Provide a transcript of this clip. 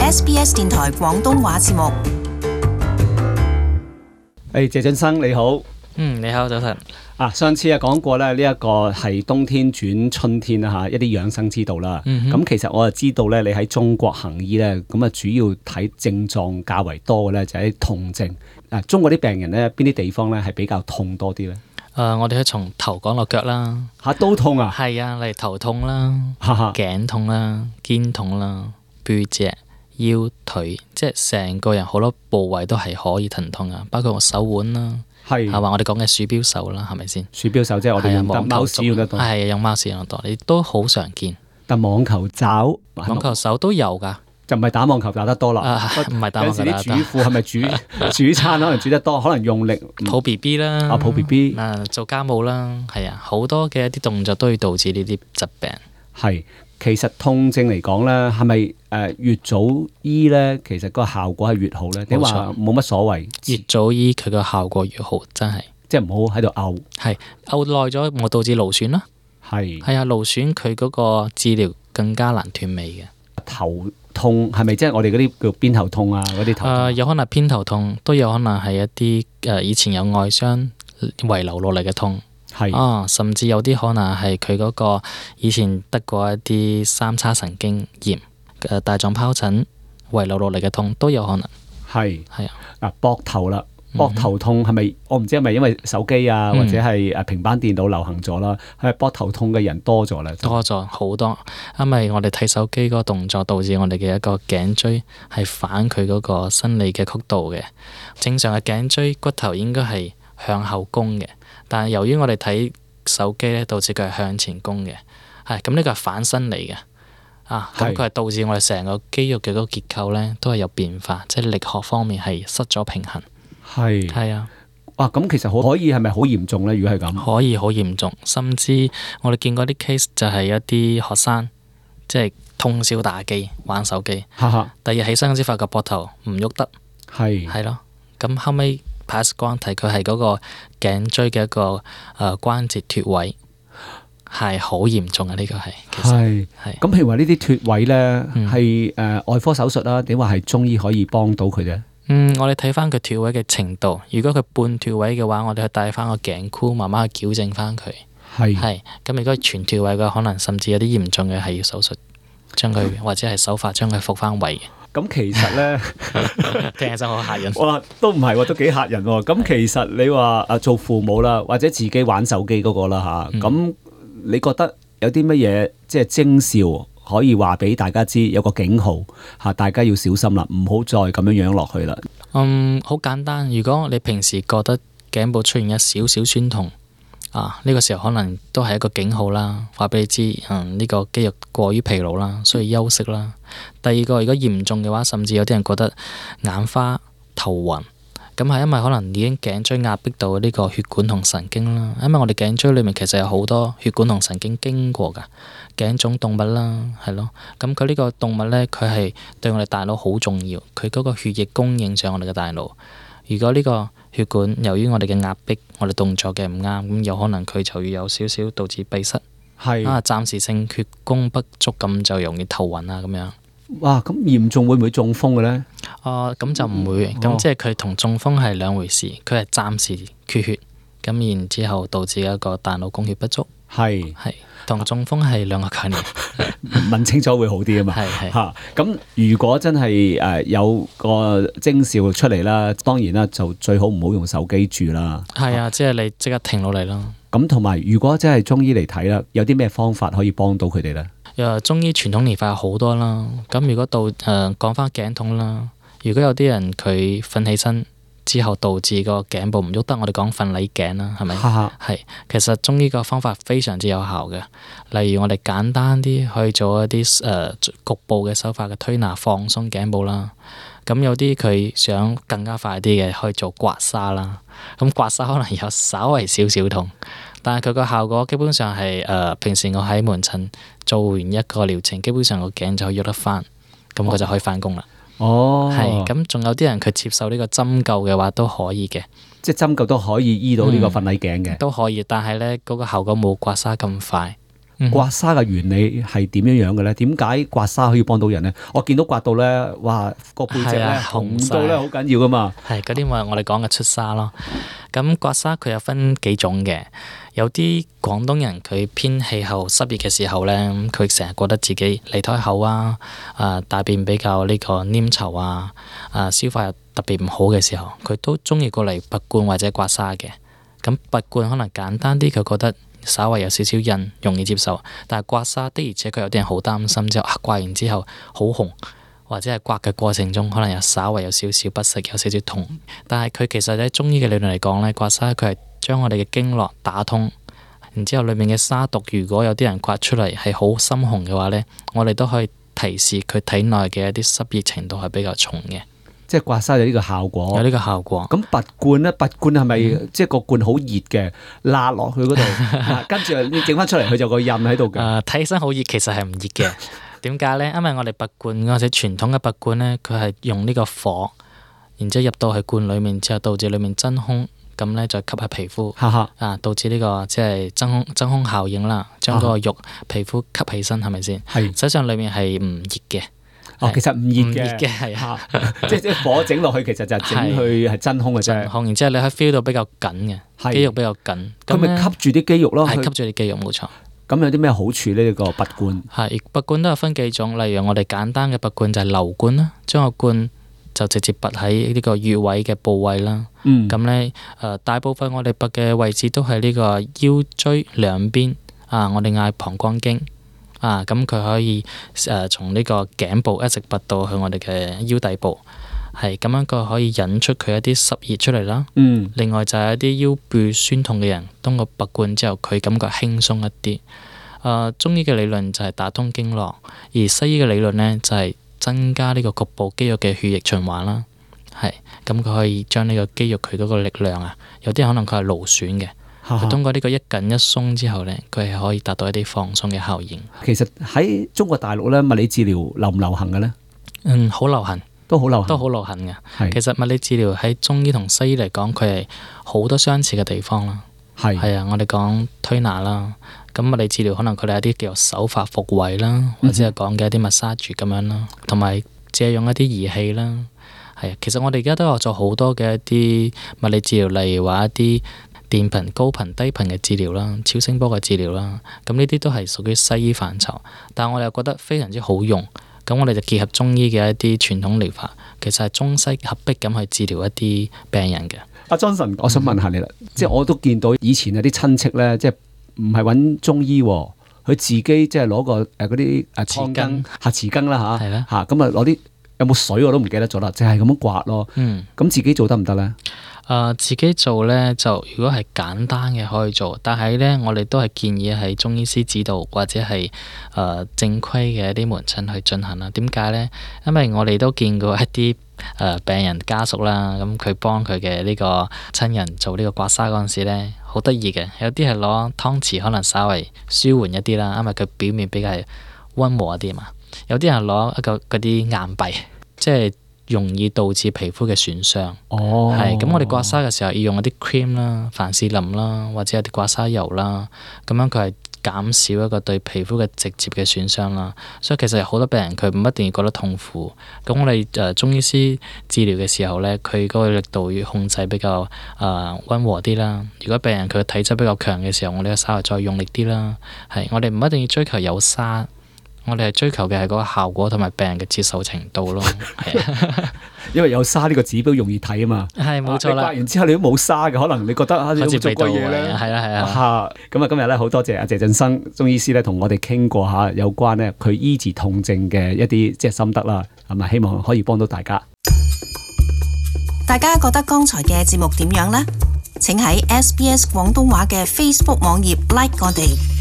SBS 電台廣東話節目。 謝俊生你好。 你好，早晨。 上次講過咧，呢一個係冬天轉春天啦嚇，一啲養生之道啦。咁其實我就知道咧，你喺中國行醫咧，咁啊主要睇症狀較為多嘅咧，就係痛症。中國啲病人咧，邊啲地方咧係比較痛多啲咧？ 我哋可以從頭講落腳啦。 都痛啊？ 係啊，例如頭痛啦、頸痛啦、肩痛啦、背脊、腰腿，即係成個人好多部位都係可以疼痛啊，包括我手腕啦。係話我哋講嘅鼠標手啦，係咪先？鼠標手即係我哋用貓屎用得多。係用貓屎用得多，你都好常見。但網球爪、網球手都有㗎，就唔係打網球打得多啦。唔係打網球打得多。有時啲主婦係咪煮餐可能煮得多，可能用力抱 B B 啦，抱 B B，做家務啦，係啊，好多嘅一啲動作都會導致呢啲疾病。係。其實痛症嚟講咧，係咪越早醫咧，其實個效果係越好咧？你話冇乜所謂，越早醫佢個效果越好，真係。即係唔好喺度嘔。係嘔耐咗，冇導致勞損啦。係啊，勞損佢嗰個治療更加難斷尾嘅。頭痛係咪即係我哋嗰啲叫偏頭痛啊？嗰啲頭痛？有可能偏頭痛，都有可能係一啲以前有外傷遺留落嚟嘅痛。甚至有啲可能係佢嗰個以前得過一啲三叉神經炎、帶狀疱疹遺留落嚟嘅痛都有可能。係啊，膊頭啦，膊頭痛係咪？我唔知係咪因為手機啊，或者係平板電腦流行咗啦？係咪膊頭痛嘅人多咗咧？多咗好多，因為我哋睇手機嗰個動作導致我哋嘅一個頸椎係反佢嗰個生理嘅曲度嘅。正常嘅頸椎骨頭應該係向後弓嘅。但係由於我哋睇手機咧，導致佢係向前弓嘅，咁呢個係反生理嘅，咁佢係導致我哋成個肌肉嘅嗰個結構咧都係有變化，即係力學方面係失咗平衡。係啊，咁其實可以係咪好嚴重咧？如果係咁，可以好嚴重，甚至我哋見過啲 case 就係一啲學生即係通宵打機玩手機，第二日起身嗰時發覺膊頭唔喐得，係咯，咁後尾X 光睇佢係嗰個頸椎嘅一個關節脫位，係好嚴重嘅。呢個係咁。譬如話呢啲脫位咧，係外科手術啦，定話係中醫可以幫到佢啫？我哋睇翻佢脫位嘅程度。如果佢半脫位嘅話，我哋去戴翻個頸箍，慢慢去矯正翻佢。係咁。如果全脫位嘅話，可能甚至有啲嚴重嘅係要手術將佢，或者係手法將佢復翻位嘅。咁其實咧，聽起身好嚇人。哇，都唔係喎，都幾嚇人喎。咁其實你話做父母啦，或者自己玩手機嗰個啦嚇，咁你覺得有啲乜嘢即係徵兆可以話俾大家知，有個警號嚇，大家要小心啦，唔好再咁樣落去啦。好簡單。如果你平時覺得頸部出現一少少酸痛，呢個時候可能都係一個警號啦，話俾你知，呢個肌肉過於疲勞啦，需要休息啦。第二個，如果嚴重嘅話，甚至有啲人覺得眼花、頭暈，咁係因為可能已經頸椎壓迫到呢個血管同神經啦。因為我哋頸椎裏面其實有好多血管同神經經過㗎，頸總動脈啦，係咯。咁佢呢個動脈呢，佢係對我哋大腦好重要，佢嗰個血液供應上我哋嘅大腦。如果呢個血管由於我哋嘅壓迫，我哋動作嘅唔啱，咁有可能佢就要有少少導致閉塞，暫時性血供不足，咁就容易頭暈啊咁樣。哇！咁嚴重會唔會中風嘅咧？咁就唔會，咁即係佢同中風係兩回事，佢係暫時缺血，咁然之後導致一個大腦供血不足。係同中風係兩個概念。問清楚會好啲啊嘛。係咁如果真係有個徵兆出嚟啦，當然啦就最好唔好用手機住啦。係啊，即係你即刻停落嚟咯。咁同埋如果真係中醫嚟睇啦，有啲咩方法可以幫到佢哋咧？中醫傳統療法有好多啦。咁如果講翻頸痛啦，如果有啲人佢瞓起身之後導致個頸部唔喐得，我哋講瞓捩頸啦，係咪？係，其實中醫個方法非常之有效嘅。例如我哋簡單啲去做一啲局部嘅手法嘅推拿，放鬆頸部啦。咁有啲佢想更加快啲嘅，可以做刮痧啦。咁刮痧可能有稍微少少痛，但係佢個效果基本上係平時我喺門診做完一個療程，基本上個頸就可以喐得翻，咁佢就可以翻工啦。係咁，仲有啲人佢接受呢個針灸嘅話都可以嘅，即係針灸都可以醫到呢個瞓捩頸嘅，都可以，但係咧嗰個效果冇刮痧咁快。 刮痧嘅原理係點樣嘅咧？點解刮痧可以幫到人咧？我見到刮到咧，哇個背脊咧紅到咧好緊要噶嘛。 係嗰啲咪我哋講嘅出痧咯。咁刮痧佢有分幾種嘅，有啲廣東人佢偏氣候濕熱嘅時候咧，佢成日覺得自己脷苔厚啊，大便比較呢個黏稠啊，消化又特別唔好嘅時候，佢都中意過嚟拔罐或者刮痧嘅。咁拔罐可能簡單啲，佢覺得稍微有少少印，容易接受。但係刮痧的而且確有啲人好擔心，之後刮完之後好紅，或者係刮嘅過程中可能又稍微有少少不適，有少少痛。但係佢其實喺中醫嘅理論嚟講咧，刮痧佢係將我哋嘅經絡打通，然之後裏面嘅沙毒，如果有啲人刮出嚟係好深紅嘅話咧，我哋都可以提示佢體內嘅一啲濕熱程度係比較重嘅。 即係刮痧有呢個效果， 有呢個效果。 咁拔罐咧，拔罐係咪即係個罐好熱嘅，辣落去嗰度，跟住你整翻出嚟，佢就個印喺度嘅。 睇起身好熱，其實係唔熱嘅。點解咧？因為我哋拔罐或者傳統嘅拔罐咧，佢係用呢個火，然之後入到去罐裡面之後，導致裡面真空，咁咧再吸下皮膚，導致呢個即係真空效應啦，將嗰個肉皮膚吸起身，係咪先？係。實際上裡面係唔熱嘅。 其實唔熱嘅， 係啊， 即係火整落去，其實就係整佢係真空嘅啫。真空， 然之後你可以 feel 到比較緊嘅肌肉比較緊， 咁咪吸住啲肌肉咯。 係吸住啲肌肉，冇錯。 咁有啲咩好處呢？呢個拔罐係拔罐都有分幾種，例如我哋簡單嘅拔罐就係流罐啦，將個罐就直接拔喺呢個穴位嘅部位啦。咁咧大部分我哋拔嘅位置都係呢個腰椎兩邊我哋嗌膀胱經。咁佢可以從呢個頸部一直拔到去我哋嘅腰底部，係咁樣佢可以引出佢一啲濕熱出嚟啦。另外就係一啲腰背酸痛嘅人，通過拔罐之後，佢感覺輕鬆一啲。中醫嘅理論就係打通經絡，而西醫嘅理論呢就係增加呢個局部肌肉嘅血液循環啦。係咁佢可以將呢個肌肉佢嗰個力量有啲可能佢係勞損嘅。通過呢個一緊一鬆之後呢，佢係可以達到一啲放鬆嘅效應。 其實喺中國大陸咧，物理治療流唔流行嘅呢？ 好流行，都好流行嘅。其實物理治療喺中醫同西醫嚟講，佢係好多相似嘅地方啦。係啊，我哋講推拿啦，咁物理治療可能佢哋有啲叫做手法復位啦，或者係講嘅一啲 massage 咁樣啦，同埋借用一啲儀器啦。係啊，其實我哋而家都有做好多嘅一啲物理治療，例如話一啲電頻、高頻、低頻嘅治療啦，超聲波嘅治療啦，咁呢啲都係屬於西醫範疇，但係我哋又覺得非常之好用，咁我哋就結合中醫嘅一啲傳統療法，其實係中西合璧咁去治療一啲病人嘅。 阿 Johnson，我想問下你啦，即係我都見到以前有啲親戚咧，即係唔係揾中醫，佢自己即係攞個嗰啲匙羹、匙羹啦嚇，咁攞啲有冇水我都唔記得咗啦，就係咁樣刮咯。咁自己做得唔得咧？ 自己做呢，就如果係簡單嘅可以做，但係呢，我哋都係建議係中醫師指導或者係正規嘅一啲門診去進行啦。點解呢？因為我哋都見過一啲病人家屬啦，咁佢幫佢嘅呢個親人做呢個刮痧嗰陣時呢，好得意嘅，有啲係攞湯匙可能稍微舒緩一啲啦，因為佢表面比較溫和一啲嘛。有啲人攞一個嗰啲硬幣，即係容易導致皮膚嘅損傷。係咁，我哋刮痧嘅時候要用一啲 cream 啦、凡士林啦，或者有啲刮痧油啦，咁樣佢係減少一個對皮膚嘅直接嘅損傷啦。所以其實有好多病人佢唔一定要覺得痛苦。咁我哋中醫師治療嘅時候呢，佢嗰個力度要控制比較溫和啲啦。如果病人佢嘅體質比較強嘅時候，我哋稍微再用力啲啦。係，我哋唔一定要追求有沙。我哋係追求嘅係嗰個效果同埋病人嘅接受程度咯。 因為有沙呢個指標容易睇啊嘛。係冇錯啦。刮完之後你都冇沙嘅，可能你覺得你做過嘢咧。係啊。咁啊，今日咧好多謝阿謝振生中醫師咧，同我哋傾過下有關咧佢醫治痛症嘅一啲即係心得啦，係咪？希望可以幫到大家。 大家覺得剛才嘅節目點樣呢？請喺SBS 廣東話嘅 Facebook 網頁 like 我哋。